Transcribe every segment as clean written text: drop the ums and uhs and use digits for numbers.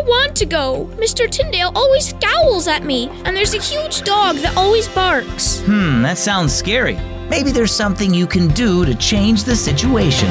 don't want to go. Mr. Tyndale always scowls at me, and there's a huge dog that always barks. That sounds scary. Maybe there's something you can do to change the situation.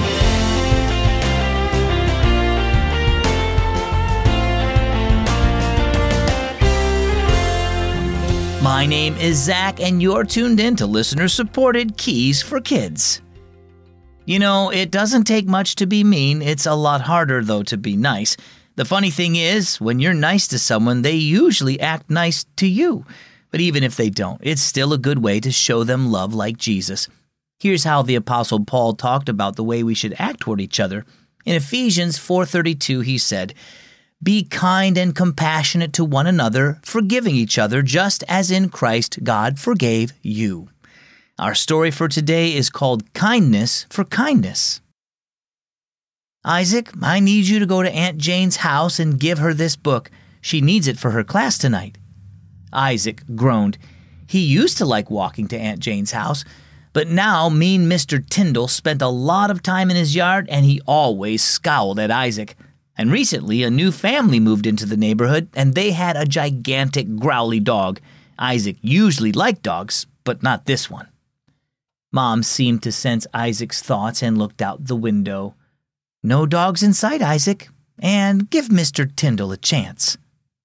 My name is Zach, and you're tuned in to listener-supported Keys for Kids. You know, it doesn't take much to be mean. It's a lot harder, though, to be nice. The funny thing is, when you're nice to someone, they usually act nice to you. But even if they don't, it's still a good way to show them love like Jesus. Here's how the Apostle Paul talked about the way we should act toward each other. In Ephesians 4:32, he said, "Be kind and compassionate to one another, forgiving each other, just as in Christ God forgave you." Our story for today is called Kindness for Kindness. Isaac, I need you to go to Aunt Jane's house and give her this book. She needs it for her class tonight. Isaac groaned. He used to like walking to Aunt Jane's house, but now mean Mr. Tyndall spent a lot of time in his yard and he always scowled at Isaac. And recently, a new family moved into the neighborhood, and they had a gigantic growly dog. Isaac usually liked dogs, but not this one. Mom seemed to sense Isaac's thoughts and looked out the window. "No dogs in sight, Isaac, and give Mr. Tyndall a chance."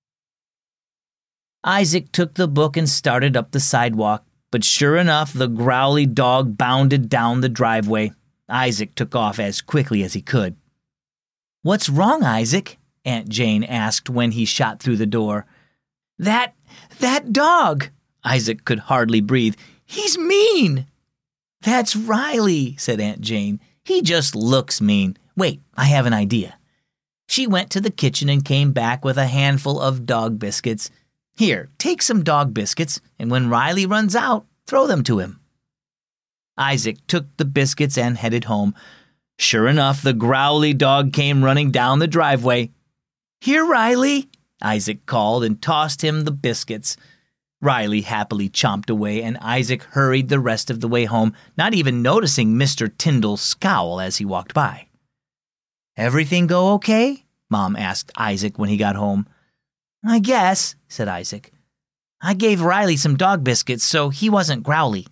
Isaac took the book and started up the sidewalk, but sure enough, the growly dog bounded down the driveway. Isaac took off as quickly as he could. "What's wrong, Isaac?" Aunt Jane asked when he shot through the door. That dog!" Isaac could hardly breathe. "He's mean!" "That's Riley," said Aunt Jane. "He just looks mean. Wait, I have an idea." She went to the kitchen and came back with a handful of dog biscuits. "Here, take some dog biscuits, and when Riley runs out, throw them to him." Isaac took the biscuits and headed home. Sure enough, the growly dog came running down the driveway. "Here, Riley," Isaac called and tossed him the biscuits. Riley happily chomped away, and Isaac hurried the rest of the way home, not even noticing Mr. Tyndall's scowl as he walked by. "Everything go okay?" Mom asked Isaac when he got home. "I guess," said Isaac. "I gave Riley some dog biscuits, so he wasn't growly."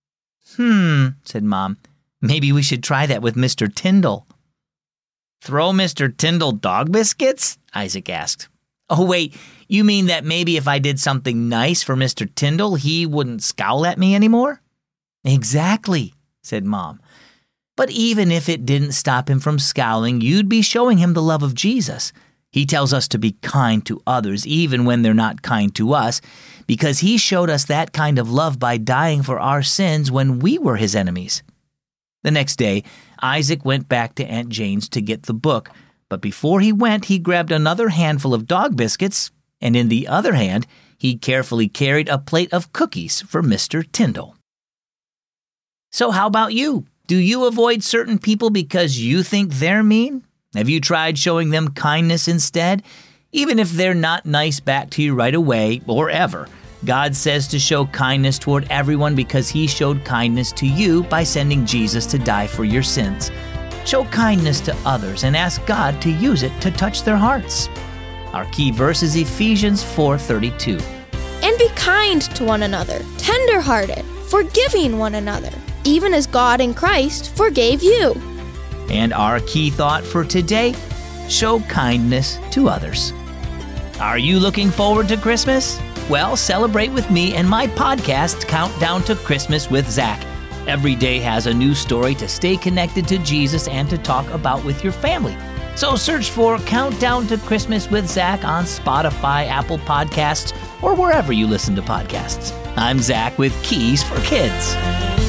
Said Mom. "Maybe we should try that with Mr. Tyndall." "Throw Mr. Tyndall dog biscuits?" Isaac asked. "Oh, wait, you mean that maybe if I did something nice for Mr. Tyndall, he wouldn't scowl at me anymore?" "Exactly," said Mom. "But even if it didn't stop him from scowling, you'd be showing him the love of Jesus. He tells us to be kind to others even when they're not kind to us, because he showed us that kind of love by dying for our sins when we were his enemies." The next day, Isaac went back to Aunt Jane's to get the book, but before he went, he grabbed another handful of dog biscuits, and in the other hand, he carefully carried a plate of cookies for Mr. Tyndall. So how about you? Do you avoid certain people because you think they're mean? Have you tried showing them kindness instead? Even if they're not nice back to you right away or ever, God says to show kindness toward everyone because he showed kindness to you by sending Jesus to die for your sins. Show kindness to others and ask God to use it to touch their hearts. Our key verse is Ephesians 4:32. "And be kind to one another, tender-hearted, forgiving one another, even as God in Christ forgave you." And our key thought for today, show kindness to others. Are you looking forward to Christmas? Well, celebrate with me and my podcast, Countdown to Christmas with Zach. Every day has a new story to stay connected to Jesus and to talk about with your family. So search for Countdown to Christmas with Zach on Spotify, Apple Podcasts, or wherever you listen to podcasts. I'm Zach with Keys for Kids.